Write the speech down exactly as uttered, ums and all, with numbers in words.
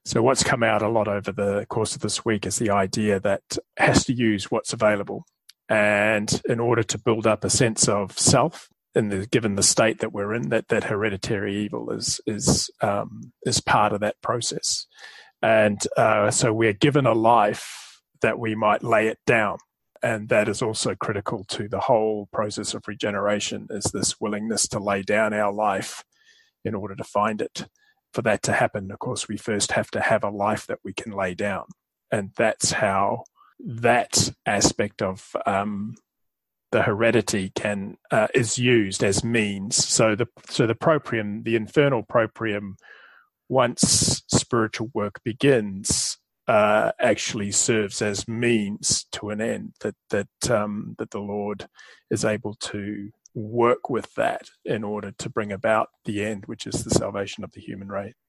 So what's come out a lot over the course of this week is the idea that has to use what's available. And in order to build up a sense of self, in the, given the state that we're in, that, that hereditary evil is is um, is part of that process. And uh, so we're given a life that we might lay it down. And that is also critical to the whole process of regeneration, is this willingness to lay down our life in order to find it. For that to happen, of course, we first have to have a life that we can lay down. And that's how that aspect of um, the heredity can uh, is used as means. So the so the proprium, the infernal proprium, once spiritual work begins, uh, actually serves as means to an end. That that um, that the Lord is able to work with that in order to bring about the end, which is the salvation of the human race.